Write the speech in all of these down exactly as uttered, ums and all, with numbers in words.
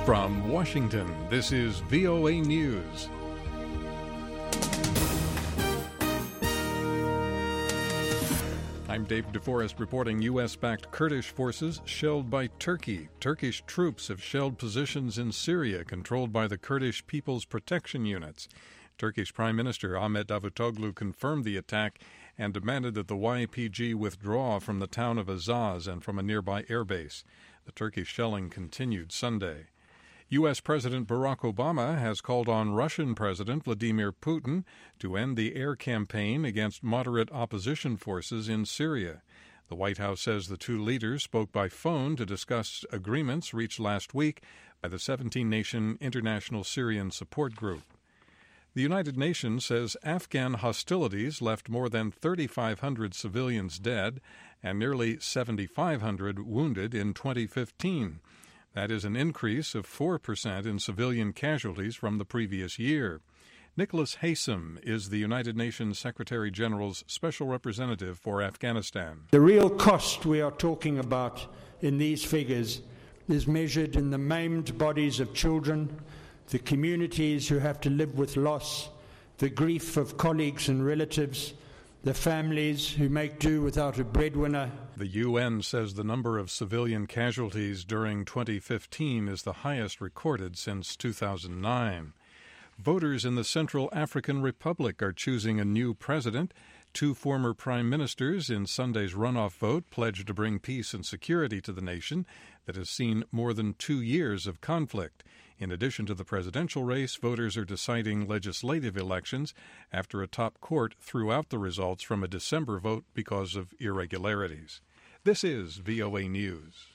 From Washington, this is V O A News. I'm Dave DeForest reporting U S-backed Kurdish forces shelled by Turkey. Turkish troops have shelled positions in Syria controlled by the Kurdish People's Protection Units. Turkish Prime Minister Ahmet Davutoglu confirmed the attack and demanded that the Y P G withdraw from the town of Azaz and from a nearby airbase. The Turkish shelling continued Sunday. U S. President Barack Obama has called on Russian President Vladimir Putin to end the air campaign against moderate opposition forces in Syria. The White House says the two leaders spoke by phone to discuss agreements reached last week by the seventeen-nation International Syrian Support Group. The United Nations says Afghan hostilities left more than thirty-five hundred civilians dead and nearly seventy-five hundred wounded in twenty fifteen. That is an increase of four percent in civilian casualties from the previous year. Nicholas Haysom is the United Nations Secretary General's Special Representative for Afghanistan. The real cost we are talking about in these figures is measured in the maimed bodies of children, the communities who have to live with loss, the grief of colleagues and relatives, the families who make do without a breadwinner. The U N says the number of civilian casualties during twenty fifteen is the highest recorded since two thousand nine. Voters in the Central African Republic are choosing a new president. Two former prime ministers in Sunday's runoff vote pledged to bring peace and security to the nation that has seen more than two years of conflict. In addition to the presidential race, voters are deciding legislative elections after a top court threw out the results from a December vote because of irregularities. This is V O A News.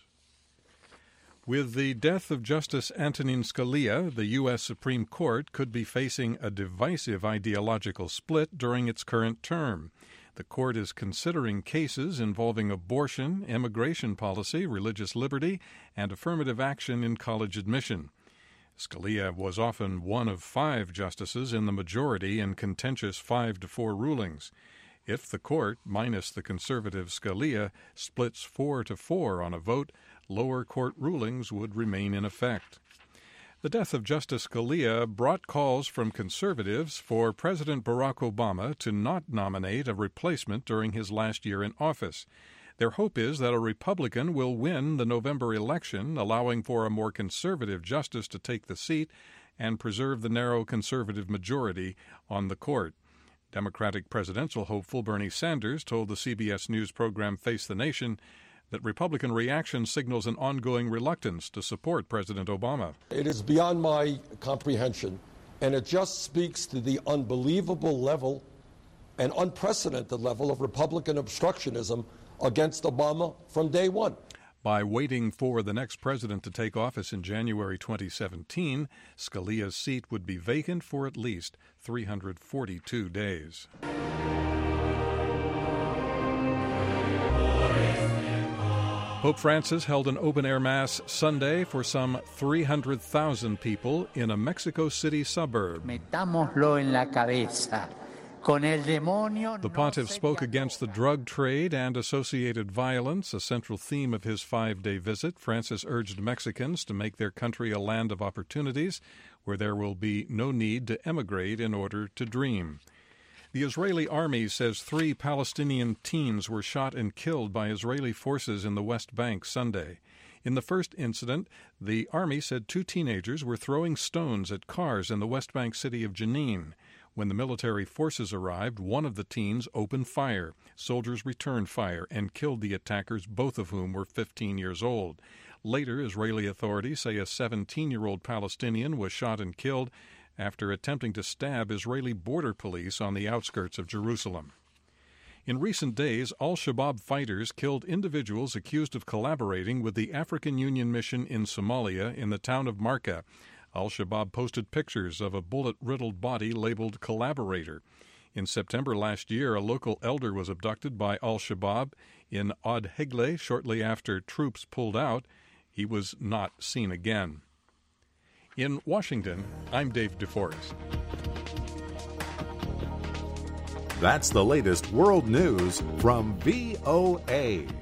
With the death of Justice Antonin Scalia, the U S. Supreme Court could be facing a divisive ideological split during its current term. The court is considering cases involving abortion, immigration policy, religious liberty, and affirmative action in college admission. Scalia was often one of five justices in the majority in contentious five to four rulings. If the court, minus the conservative Scalia, splits four to four on a vote, lower court rulings would remain in effect. The death of Justice Scalia brought calls from conservatives for President Barack Obama to not nominate a replacement during his last year in office. Their hope is that a Republican will win the November election, allowing for a more conservative justice to take the seat and preserve the narrow conservative majority on the court. Democratic presidential hopeful Bernie Sanders told the C B S News program Face the Nation that Republican reaction signals an ongoing reluctance to support President Obama. It is beyond my comprehension, and it just speaks to the unbelievable level and unprecedented level of Republican obstructionism against Obama from day one. By waiting for the next president to take office in January twenty seventeen, Scalia's seat would be vacant for at least three hundred forty-two days. Pope Francis held an open-air mass Sunday for some three hundred thousand people in a Mexico City suburb. Metámoslo en la cabeza. The pontiff spoke against the drug trade and associated violence, a central theme of his five-day visit. Francis urged Mexicans to make their country a land of opportunities where there will be no need to emigrate in order to dream. The Israeli army says three Palestinian teens were shot and killed by Israeli forces in the West Bank Sunday. In the first incident, the army said two teenagers were throwing stones at cars in the West Bank city of Jenin. When the military forces arrived, one of the teens opened fire. Soldiers returned fire and killed the attackers, both of whom were fifteen years old. Later, Israeli authorities say a seventeen-year-old Palestinian was shot and killed after attempting to stab Israeli border police on the outskirts of Jerusalem. In recent days, al-Shabaab fighters killed individuals accused of collaborating with the African Union mission in Somalia in the town of Marka. Al-Shabaab posted pictures of a bullet-riddled body labeled collaborator. In September last year, a local elder was abducted by al-Shabaab in Od Hegle shortly after troops pulled out. He was not seen again. In Washington, I'm Dave DeForest. That's the latest world news from V O A.